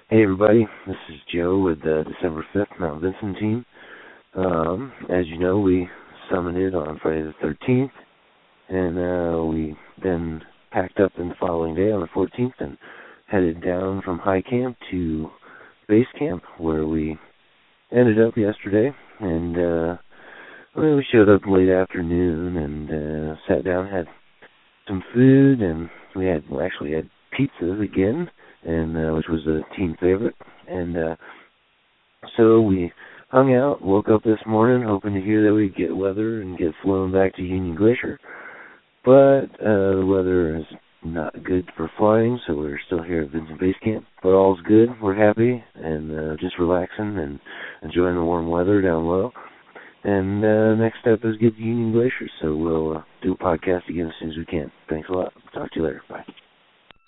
Hey everybody, this is Joe with the December 5th Mount Vincent team. As you know, we summited on Friday the 13th, and we then packed up the following day on the 14th and headed down from high camp to base camp, where we ended up yesterday. And we showed up late afternoon and sat down, had some food, and we actually had pizzas again, and which was a team favorite. And so we hung out, woke up this morning hoping to hear that we'd get weather and get flown back to Union Glacier. But the weather is not good for flying, so we're still here at Vincent Base Camp. But all's good, we're happy, and just relaxing and enjoying the warm weather down low. And next step is get to Union Glacier, so we'll do a podcast again as soon as we can. Thanks a lot. Talk to you later. Bye.